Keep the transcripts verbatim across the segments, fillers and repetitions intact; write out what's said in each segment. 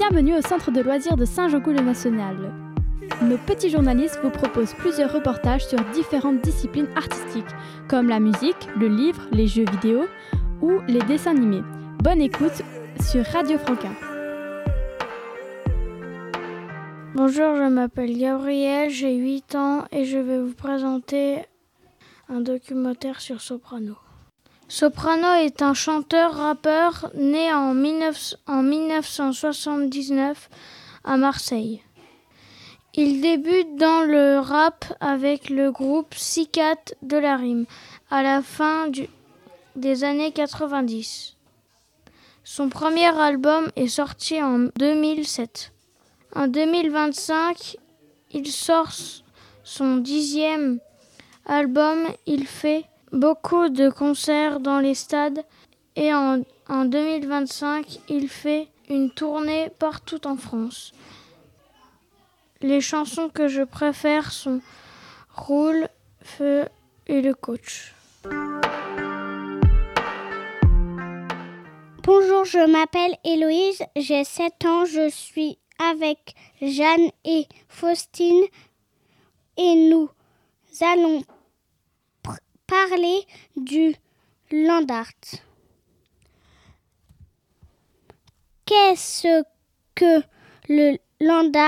Bienvenue au centre de loisirs de Saint-Jean-Coude-le-National. Nos petits journalistes vous proposent plusieurs reportages sur différentes disciplines artistiques, comme la musique, le livre, les jeux vidéo ou les dessins animés. Bonne écoute sur Radio Franquin. Bonjour, je m'appelle Gabriel, j'ai huit ans et je vais vous présenter un documentaire sur Soprano. Soprano est un chanteur-rappeur né en, dix-neuf cent soixante-dix-neuf à Marseille. Il débute dans le rap avec le groupe Sicat de la Rime à la fin du, des années quatre-vingt-dix. Son premier album est sorti en deux mille sept. En deux mille vingt-cinq, il sort son dixième album. Il fait beaucoup de concerts dans les stades et en, en deux mille vingt-cinq, il fait une tournée partout en France. Les chansons que je préfère sont Roule, Feu et Le Coach. Bonjour, je m'appelle Héloïse, j'ai sept ans, je suis avec Jeanne et Faustine et nous allons pr- parler du land art. Qu'est-ce que le land art ?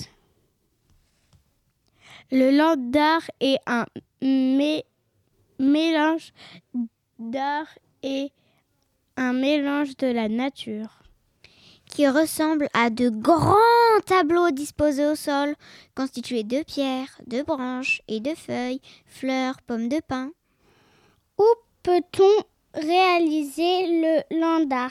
Le land art est un mé- mélange d'art et un mélange de la nature, qui ressemble à de grands tableaux disposés au sol, constitués de pierres, de branches et de feuilles, fleurs, pommes de pin. Où peut-on réaliser le land art ?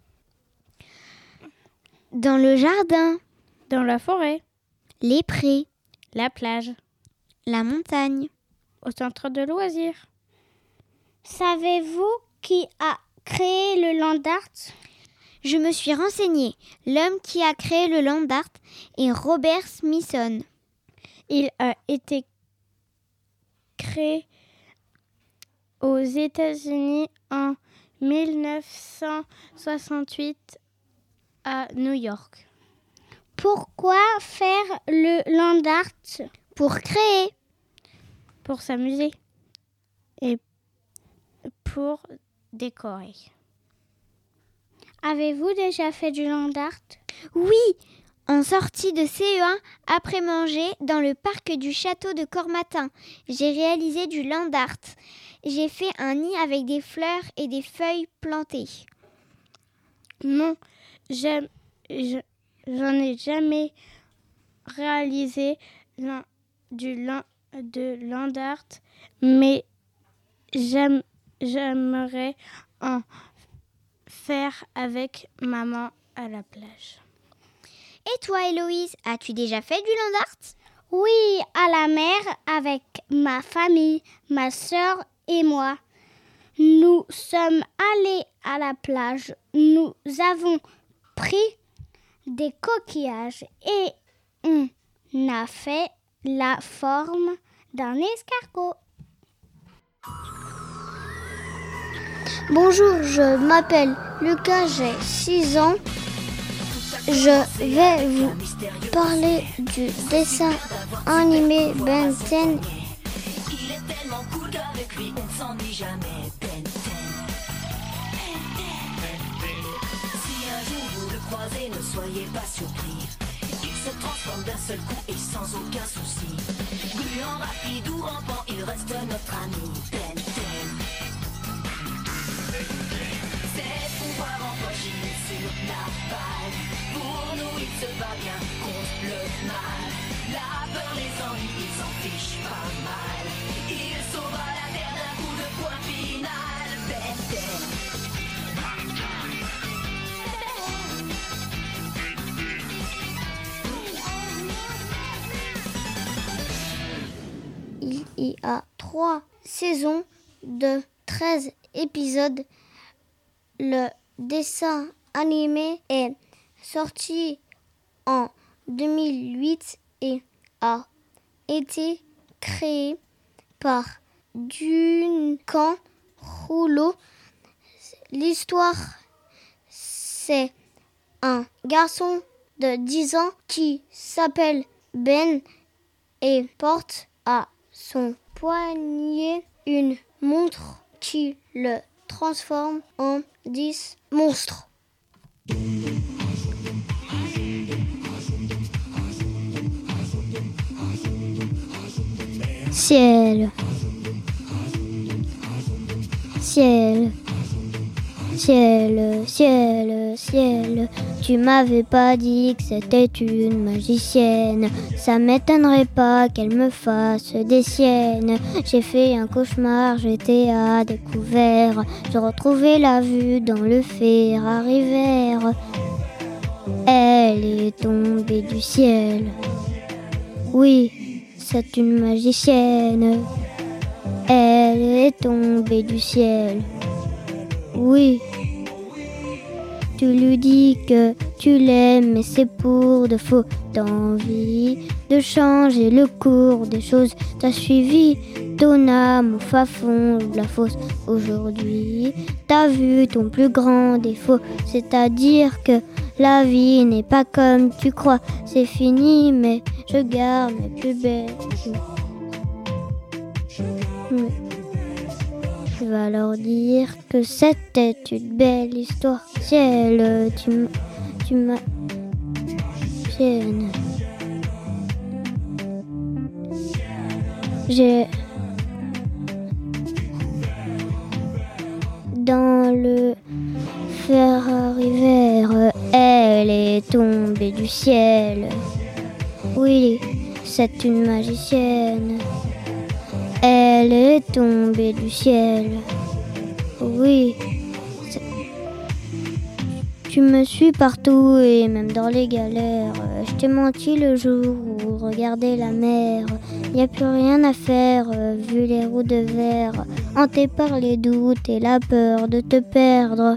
Dans le jardin, dans la forêt, les prés, la plage, la montagne, au centre de loisirs. Savez-vous qui a créé le land art ? Je me suis renseignée. L'homme qui a créé le land art est Robert Smithson. Il a été créé aux États-Unis en dix-neuf cent soixante-huit à New York. Pourquoi faire le land art ? Pour créer. Pour s'amuser. Et pour décorer. Avez-vous déjà fait du land art ? Oui, en sortie de C E un, après manger, dans le parc du château de Cormatin. J'ai réalisé du land art. J'ai fait un nid avec des fleurs et des feuilles plantées. Non, j'aime, je, j'en ai jamais réalisé l'un, du land, de land art, mais j'aime, j'aimerais en faire avec maman à la plage. Et toi, Héloïse, as-tu déjà fait du land art ? Oui, à la mer avec ma famille, ma sœur et moi. Nous sommes allés à la plage. Nous avons pris des coquillages et on a fait la forme d'un escargot. Bonjour, je m'appelle Lucas, j'ai six ans. Je vais vous parler du dessin animé Ben dix. Il est tellement cool qu'avec lui on ne s'ennuie jamais. Ben dix. Si un jour vous le croisez, ne soyez pas surpris. Il se transforme d'un seul coup et sans aucun souci. Gluant, rapide ou rampant, il reste notre ami. Ben dix. Ses pouvoirs empochés sur la balle. Pour nous, il se bat bien contre le mal. La peur, les ennuis, il s'en fiche pas mal. Il sauvera la terre d'un coup de poing final. Ben dix. Il y a trois saisons de treize épisodes. Le dessin animé est sorti en deux mille huit et a été créé par Duncan Rouleau. L'histoire, c'est un garçon de dix ans qui s'appelle Ben et porte à son poignet une montre qui le transforme en dix monstres. Ciel, ciel, ciel, ciel, ciel, tu m'avais pas dit que c'était une magicienne. Ça m'étonnerait pas qu'elle me fasse des siennes. J'ai fait un cauchemar, j'étais à découvert. Je retrouvais la vue dans le Ferrari vert. Elle est tombée du ciel. Oui, c'est une magicienne. Elle est tombée du ciel. Oui. Tu lui dis que tu l'aimes, mais c'est pour de faux. T'as envie de changer le cours des choses. T'as suivi ton âme au fin fond de la fosse. Aujourd'hui, t'as vu ton plus grand défaut. C'est-à-dire que la vie n'est pas comme tu crois. C'est fini, mais je garde mes plus belles jours. Mais je vais leur dire que c'était une belle histoire. Ciel, tu m'as... Tu m'as... Ciel. J'ai... Dans le Ferrari vert, elle est tombée du ciel. Oui, c'est une magicienne. Elle est tombée du ciel. Oui. C'est... Tu me suis partout et même dans les galères. Je t'ai menti le jour où regardais la mer. Y a plus rien à faire vu les roues de verre. Hanté par les doutes et la peur de te perdre.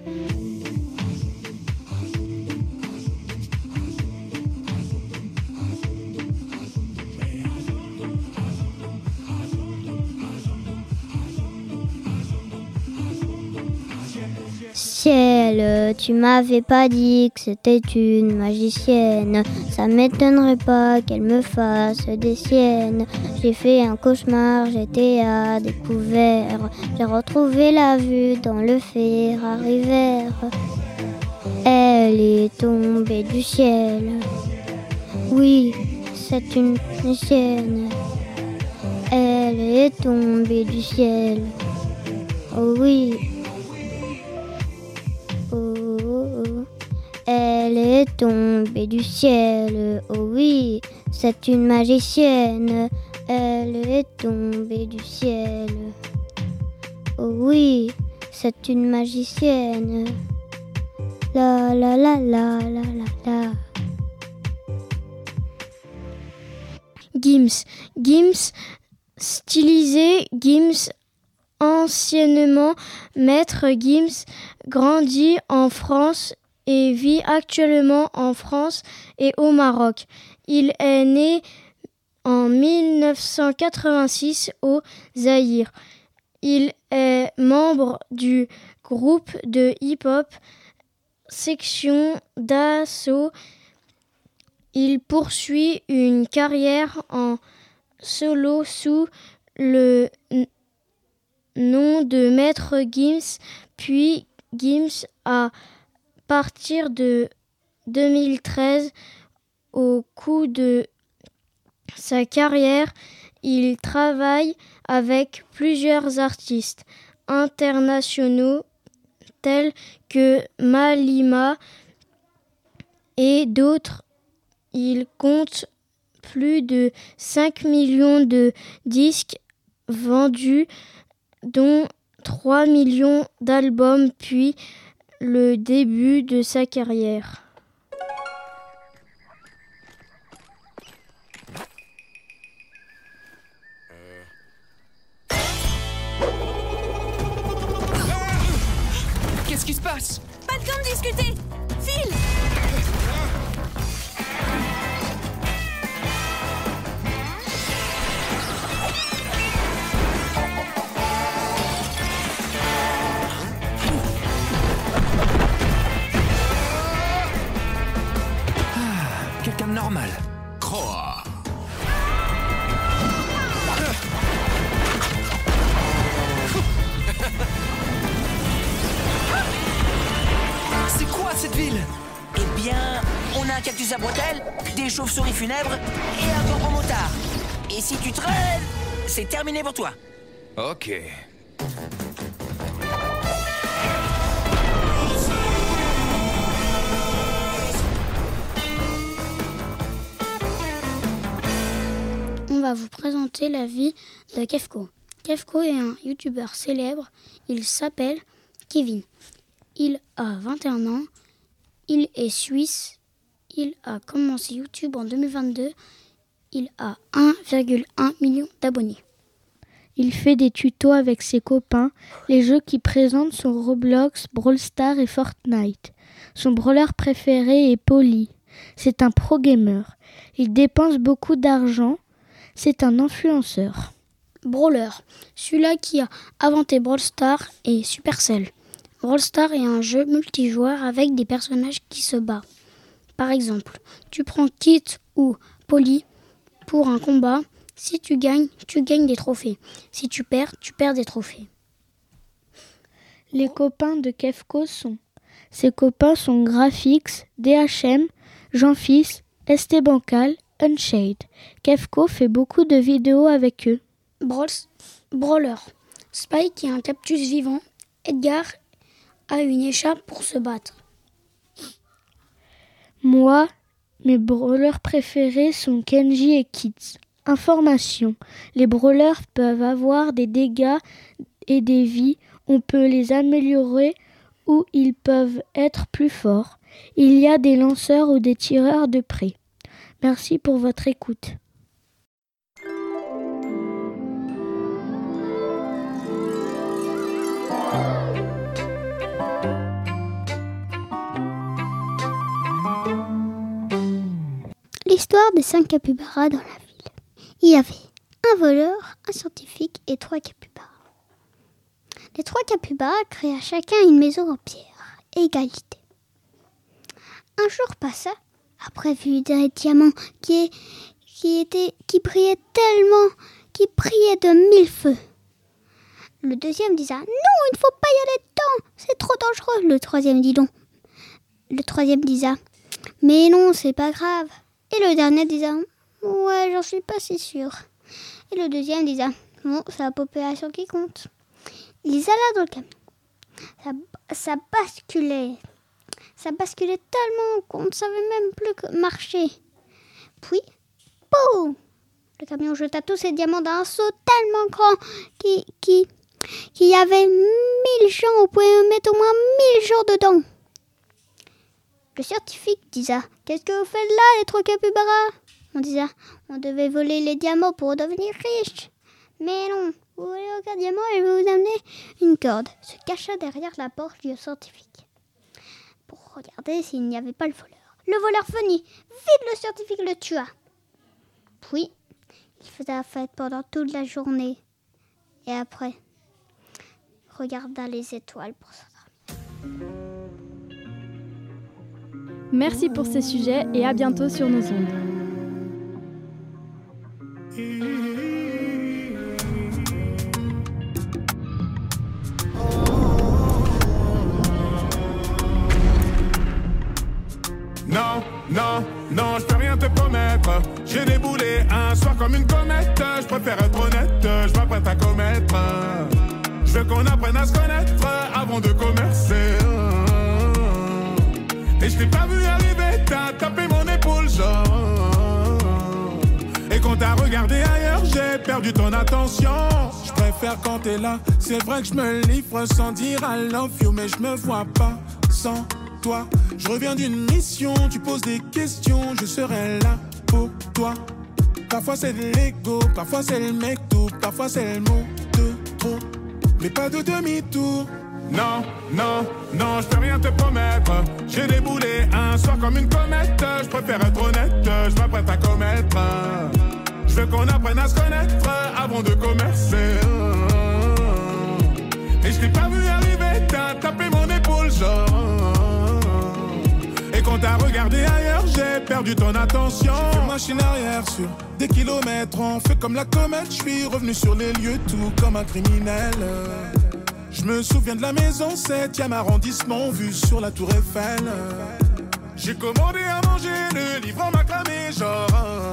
Ciel, tu m'avais pas dit que c'était une magicienne. Ça m'étonnerait pas qu'elle me fasse des siennes. J'ai fait un cauchemar, j'étais à découvert. J'ai retrouvé la vue dans le Ferrari vert. Elle est tombée du ciel. Oui, c'est une magicienne. Elle est tombée du ciel. Oh oui. Elle est tombée du ciel, oh oui, c'est une magicienne. Elle est tombée du ciel, oh oui, c'est une magicienne. La la la la la la la. Gims, Gims, stylisé, Gims, anciennement Maître Gims, grandit en France et vit actuellement en France et au Maroc. Il est né en mille neuf cent quatre-vingt-six au Zaïre. Il est membre du groupe de hip-hop Section d'Assaut. Il poursuit une carrière en solo sous le nom de Maître Gims, puis Gims a partir de deux mille treize, au cours de sa carrière, il travaille avec plusieurs artistes internationaux tels que Malima et d'autres. Il compte plus de cinq millions de disques vendus, dont trois millions d'albums, puis le début de sa carrière. Qu'est-ce qui se passe? Pas de temps de discuter! File! Croix. C'est quoi cette ville? Eh bien, on a un cactus à bretelles, des chauves-souris funèbres et un corbeau motard. Et si tu traînes, c'est terminé pour toi. Ok. On va vous présenter la vie de Kefko. Kefko est un youtubeur célèbre. Il s'appelle Kevin. Il a vingt et un ans. Il est suisse. Il a commencé YouTube en deux mille vingt-deux. Il a un virgule un million d'abonnés. Il fait des tutos avec ses copains. Les jeux qu'il présente sont Roblox, Brawl Stars et Fortnite. Son brawler préféré est Polly. C'est un pro gamer. Il dépense beaucoup d'argent. C'est un influenceur. Brawler, celui-là qui a inventé Brawl Stars est Supercell. Brawl Stars est un jeu multijoueur avec des personnages qui se battent. Par exemple, tu prends Kit ou Polly pour un combat. Si tu gagnes, tu gagnes des trophées. Si tu perds, tu perds des trophées. Les copains de Kefko sont... Ses copains sont Graphics, D H M, Jean-Fils, Estebancal, Unshade. Kefko fait beaucoup de vidéos avec eux. Brawl, Brawler, Spike est un cactus vivant. Edgar a une écharpe pour se battre. Moi, mes brawlers préférés sont Kenji et Kids. Information. Les brawlers peuvent avoir des dégâts et des vies. On peut les améliorer ou ils peuvent être plus forts. Il y a des lanceurs ou des tireurs de près. Merci pour votre écoute. L'histoire des cinq capybaras dans la ville. Il y avait un voleur, un scientifique et trois capybaras. Les trois capybaras créaient chacun une maison en pierre, égalité. Un jour passa, après vu des diamants qui, qui, étaient, qui brillaient tellement, qui brillaient de mille feux. Le deuxième disait « Non, il ne faut pas y aller dedans, c'est trop dangereux !» Le troisième dit non. Le troisième disait « Mais non, c'est pas grave !» Et le dernier disait « Ouais, j'en suis pas si sûr. » Et le deuxième disait « Bon, c'est la population qui compte. » Ils allaient dans le camion. Ça, ça basculait. Ça basculait tellement qu'on ne savait même plus que marcher. Puis, boum! Le camion jeta tous ses diamants d'un saut tellement grand qu'il qui, qui y avait mille gens. On pouvait mettre au moins mille gens dedans. Le scientifique disait « Qu'est-ce que vous faites là, les trois capybaras ?» On disait « On devait voler les diamants pour devenir riche. » Mais non, vous voulez aucun diamant et je vais vous amener une corde. Se cacha derrière la porte du scientifique pour regarder s'il n'y avait pas le voleur. Le voleur venit, vite le scientifique le tua. Puis, il faisait la fête pendant toute la journée. Et après, regarda les étoiles pour s'endormir. Merci pour ces sujets et à bientôt sur nos ondes. Non, non, non, je peux rien te promettre. J'ai déboulé un soir comme une comète. Je préfère être honnête, je m'apprête à commettre. Je veux qu'on apprenne à se connaître avant de commercer. Et je t'ai pas vu arriver, t'as tapé mon épaule genre. Et quand t'as regardé ailleurs, j'ai perdu ton attention. Je préfère quand t'es là, c'est vrai que je me livre sans dire I love you. Mais je me vois pas sans toi. Je reviens d'une mission, tu poses des questions, je serai là pour toi. Parfois c'est de l'ego, parfois c'est le mec tout, parfois c'est le mot de trop, mais pas de demi-tour. Non, non, non, je peux rien te promettre. J'ai déboulé un soir comme une comète. Je préfère être honnête, je m'apprête à commettre. Je veux qu'on apprenne à se connaître avant de commercer. Et je t'ai pas vu arriver, t'as tapé mon épaule genre. Et quand quand t'as regardé ailleurs, j'ai perdu ton attention. J'ai fait machine arrière sur des kilomètres. On fait comme la comète, je suis revenu sur les lieux tout comme un criminel. Je me souviens de la maison septième arrondissement, vue sur la tour Eiffel. J'ai commandé à manger, le livrant m'a cramé genre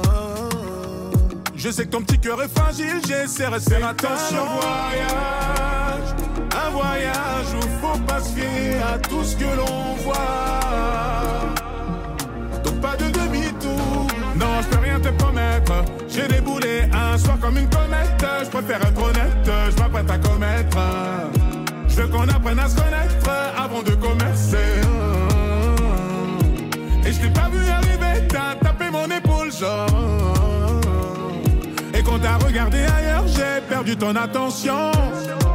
je sais que ton petit cœur est fragile, j'essaie de rester attention. Un voyage, un voyage où faut pas se fier à tout ce que l'on voit. Donc pas de demi-tour, non je peux rien te promettre. J'ai déboulé un soir comme une comète. Je préfère être honnête, je m'apprête à commettre. Je veux qu'on apprenne à se connaître avant de commercer. Et je t'ai pas vu arriver, t'as tapé mon épaule genre. Et quand t'as regardé ailleurs, j'ai perdu ton attention.